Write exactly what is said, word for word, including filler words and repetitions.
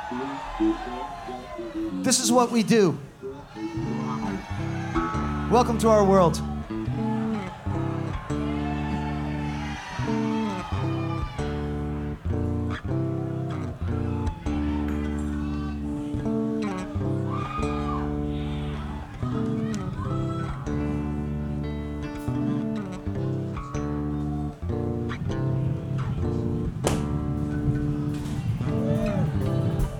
This is what we do. Welcome to our world.